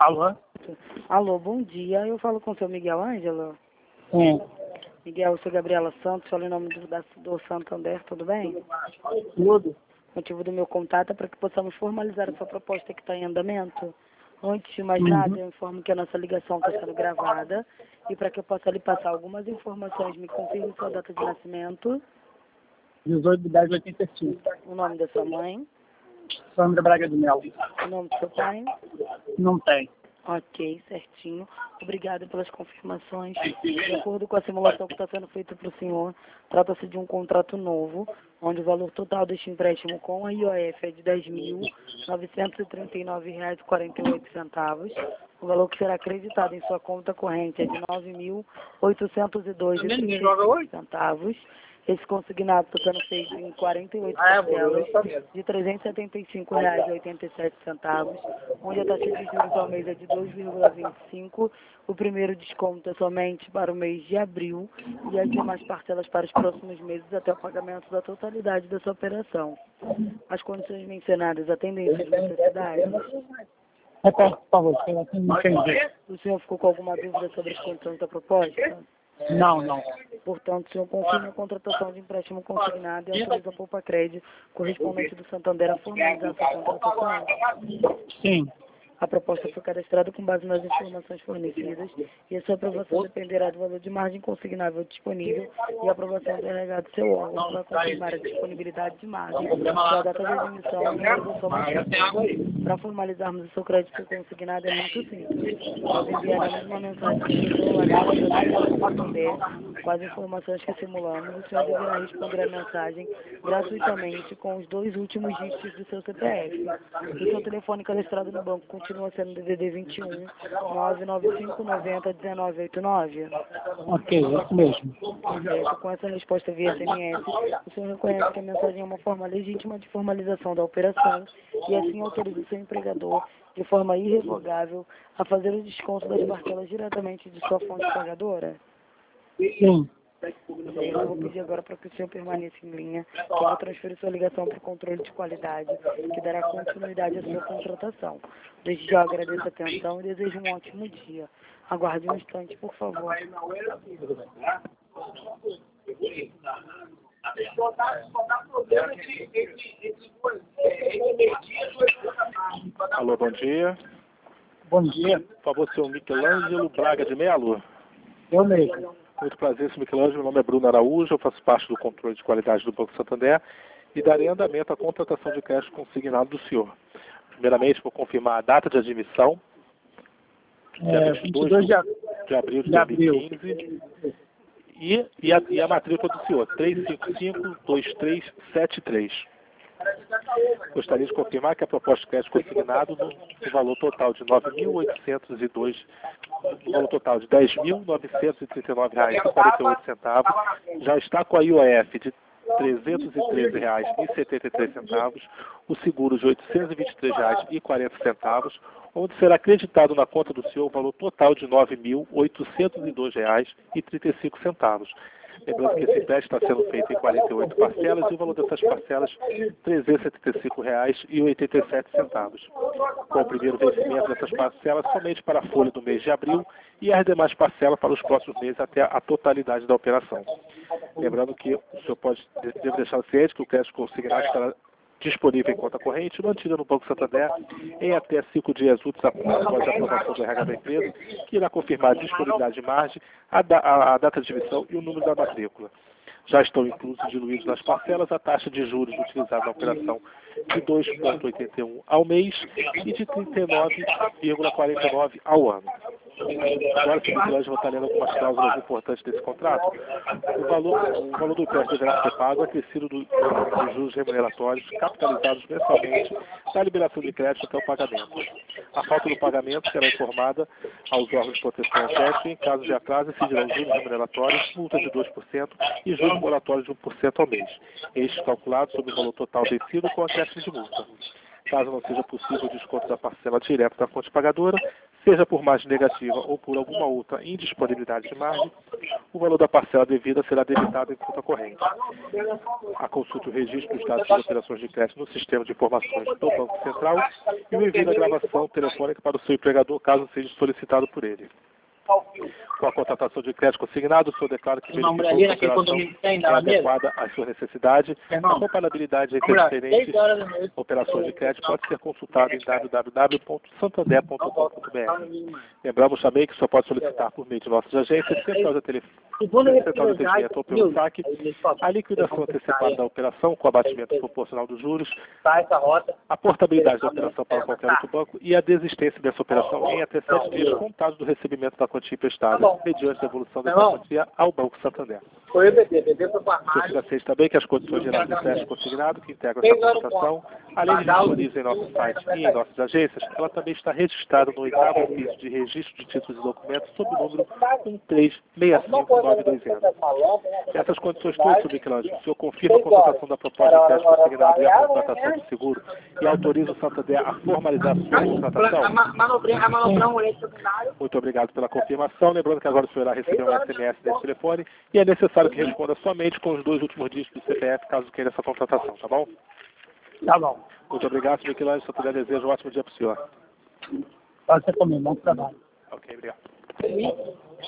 Alô? Alô, bom dia. Eu falo com o seu Miguel Ângelo. Sim. Miguel, eu sou Gabriela Santos, falo em nome do Santander, tudo bem? Tudo? O motivo do meu contato é para que possamos formalizar a sua proposta que está em andamento. Antes de mais nada, eu informo que a nossa ligação está sendo gravada e para que eu possa lhe passar algumas informações, me confirme sua data de nascimento, 18/10/85. o nome da sua mãe, Sandra Braga de Melo. o nome do seu pai. Não tem. Ok, certinho. Obrigada pelas confirmações. De acordo com a simulação que está sendo feita para o senhor, trata-se de um contrato novo, onde o valor total deste empréstimo com a IOF é de R$ 10.939,48. O valor que será acreditado em sua conta corrente é de R$ 9.802,35. Esse consignado está sendo feito em 48 parcelas de R$ 375,87, onde a taxa de juros ao mês é de 2,25. O primeiro desconto é somente para o mês de abril e as demais parcelas para os próximos meses até o pagamento da totalidade dessa operação. As condições mencionadas atendem essas necessidades? Repete, por favor, que eu não entendi. O senhor ficou com alguma dúvida sobre as condições da proposta? Não. Portanto, o senhor confirma a contratação de empréstimo consignado e autoriza a Poupa-Crédito, correspondente do Santander, a formalizar sua contratação? Sim. A proposta foi cadastrada com base nas informações fornecidas e a sua aprovação dependerá do valor de margem consignável disponível e a aprovação do delegado do seu órgão para confirmar a disponibilidade de margem, sua data de admissão e o número da sua matrícula. Para formalizarmos o seu crédito consignado é muito simples. Nós enviaremos uma mensagem no seu celular do Santander com as informações que simulamos. O senhor deverá responder a mensagem gratuitamente com os 2 últimos dígitos do seu CPF. O seu telefone cadastrado no banco continua sendo DDD 21 995 90 1989. Ok, isso mesmo. Certo. Com essa resposta via SMS, o senhor reconhece que a mensagem é uma forma legítima de formalização da operação e assim autoriza o seu empregador, de forma irrevogável, a fazer o desconto das parcelas diretamente de sua fonte pagadora? Sim. Eu vou pedir agora para que o senhor permaneça em linha, que eu vou transferir sua ligação para o controle de qualidade, que dará continuidade à sua contratação. Desde já agradeço a atenção e desejo um ótimo dia. Aguarde um instante, por favor. Alô, bom dia. Bom dia. Por favor, senhor Michelangelo Braga de Melo. Eu mesmo. Muito prazer, senhor Michelangelo. Meu nome é Bruno Araújo, eu faço parte do controle de qualidade do Banco Santander e darei andamento à contratação de crédito consignado do senhor. Primeiramente, vou confirmar a data de admissão, dia 22 de abril de 2015, e a matrícula do senhor, 3552373. Gostaria de confirmar que a proposta de crédito consignado no valor total de R$ 9.802, no valor total de R$ 10.939,48, já está com a IOF de R$ 313,73, o seguro de R$ 823,40, onde será acreditado na conta do senhor o valor total de R$ 9.802,35. Lembrando que esse empréstimo está sendo feito em 48 parcelas e o valor dessas parcelas R$ 375,87. Com o primeiro vencimento dessas parcelas somente para a folha do mês de abril e as demais parcelas para os próximos meses até a totalidade da operação. Lembrando que o senhor deve deixar ciente que o crédito consignado estará disponível em conta corrente, mantida no Banco Santander em até 5 dias úteis após a aprovação do RH da empresa, que irá confirmar a disponibilidade de margem, a data de emissão e o número da matrícula. Já estão inclusos diluídos nas parcelas a taxa de juros utilizada na operação de 2,81 ao mês e de 39,49 ao ano. Agora, se o Michelangelo vai estar lendo algumas cláusulas importantes desse contrato, o valor do empréstimo deverá ser pago acrescido dos juros remuneratórios capitalizados mensalmente da liberação de crédito até o pagamento. A falta do pagamento será informada aos órgãos de proteção ao crédito e, em caso de atraso, incidirão juros remuneratórios, multa de 2% e juros moratórios de 1% ao mês. Estes calculados sobre o valor total vencido com acréscimo de multa. Caso não seja possível o desconto da parcela direta da fonte pagadora, seja por margem negativa ou por alguma outra indisponibilidade de margem, o valor da parcela devida será debitado em conta corrente. A consulta o registro dos dados das operações de crédito no sistema de informações do Banco Central e o envio da gravação telefônica para o seu empregador, caso seja solicitado por ele. Com a contratação de crédito consignado, o senhor declara que verificou que a operação é adequada às suas necessidades. A comparabilidade entre as diferentes operações de crédito pode ser consultada em www.santander.com.br. Lembramos também que o senhor pode solicitar por meio de nossas agências, central de atendimento ou pelo saque, a liquidação antecipada da operação com abatimento proporcional dos juros, a portabilidade da operação para qualquer outro banco e a desistência dessa operação em até 7 dias contados do recebimento da quantia emprestada, mediante a devolução dessa quantia ao Banco Santander. O senhor fica ciente também que as condições gerais do crédito consignado, que integram essa contratação, além de disponíveis em nosso site e em nossas agências, ela também está registrada no 8º ofício de registro de títulos e documentos sob o número 1365920. Essas condições todas, Sr. Michelangelo, o senhor confirma a contratação da proposta de crédito consignado e a contratação do seguro e autoriza o Santander a formalizar a sua contratação? Muito obrigado pela confirmação. Lembrando que agora o senhor irá receber um SMS desse telefone e é necessário que responda somente com os 2 últimos dígitos do CPF, caso queira essa contratação, tá bom? Tá bom. Muito obrigado, Sr. Michelangelo. Santander deseja um ótimo dia para o senhor. Pode ser comigo, bom trabalho. Ok, obrigado.